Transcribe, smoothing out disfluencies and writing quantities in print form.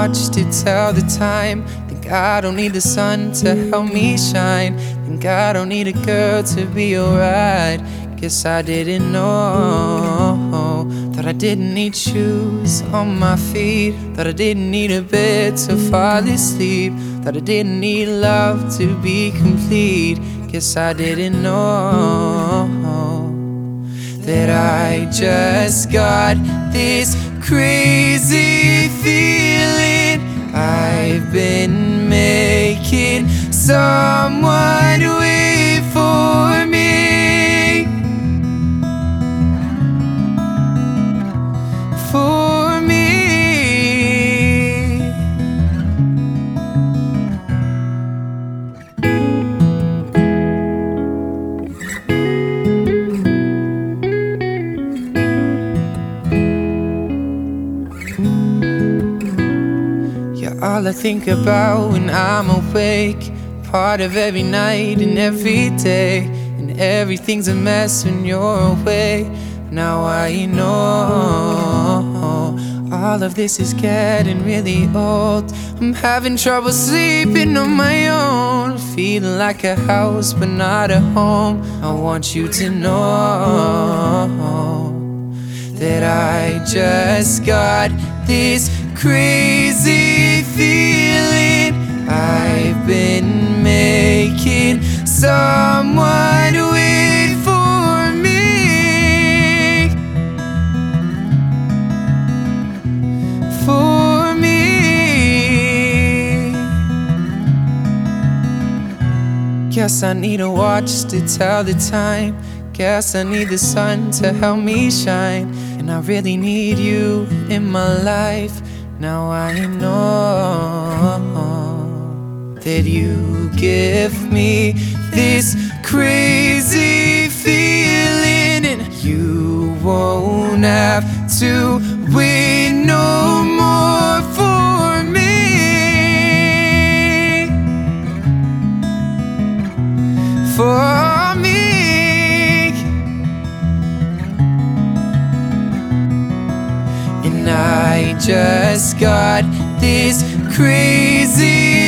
watch to tell the time. Think I don't need the sun to help me shine. Think I don't need a girl to be alright. Guess I didn't know that I didn't need shoes on my feet, that I didn't need a bed to fall asleep, that I didn't need love to be complete. Guess I didn't know that I just got this crazy feeling I've been making someone wait for me. For me. You're all I think about when I'm awake, part of every night and every day, and everything's a mess when you're away. Now I know all of this is getting really old. I'm having trouble sleeping on my own, feeling like a house but not a home. I want you to know that I just got this crazy feeling I've been making someone wait for me. For me. Guess I need a watch to tell the time. Guess I need the sun to help me shine. And I really need you in my life. Now I know that you give me this crazy feeling, and you won't have to wait no more for me. For me. And I just got this crazy